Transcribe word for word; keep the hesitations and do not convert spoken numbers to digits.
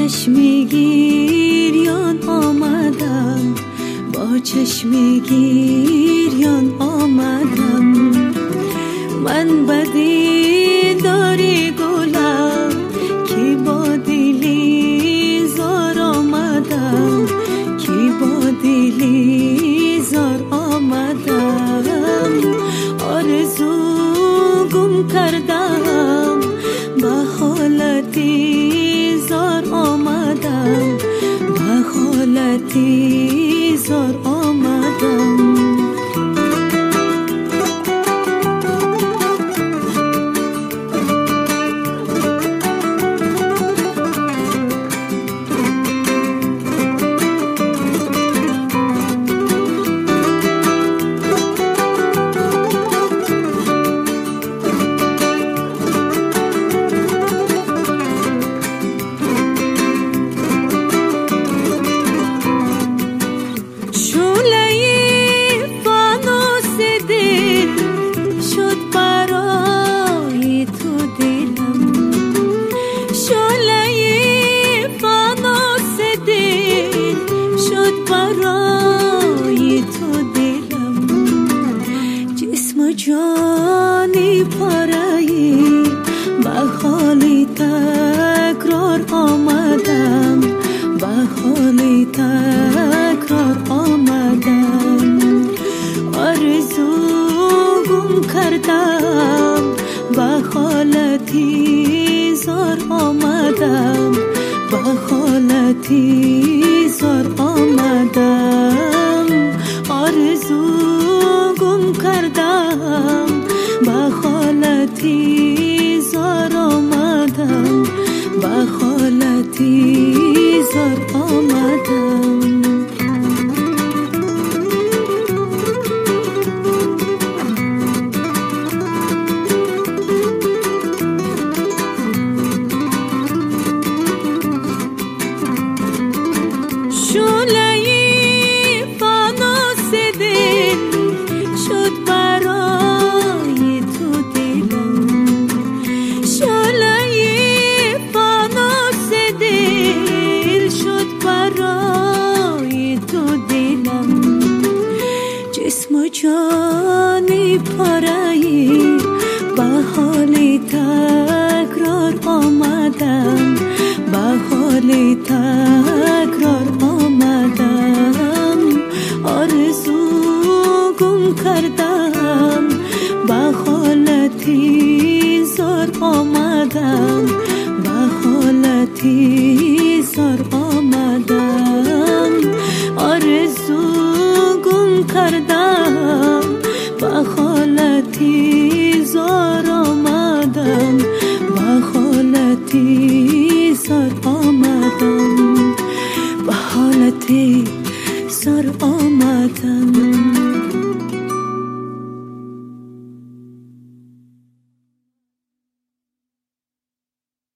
چشمی گریان آمدم، با چشمی گریان آمدم. من بدی داری گلم کی با دلی زار آمدم، کی با دلی زار آمدم. آرزو گم کردم، به حالتی زار آمدم، به حالتی زار آمدم. جانی پرایی به حالی تکرار آمدم، به حالی تکرار آمدم. آرزو گم کردم، به حالتی زار آمدم، به حالتی زار آمدم. آرزو گم کردم، به حالتی زار آمدم، به حالتی زار آمدم. جانی پرایی به حالی تکرار آمدم، به حالی تکرار آمدم. آرزو گم کردم، به حالتی زار آمدم، به حالتی زار آمدم. آرزو گم کردم، به حالتی زار آمدم، به حالتی زار آمدم، به حالتی زار آمدم.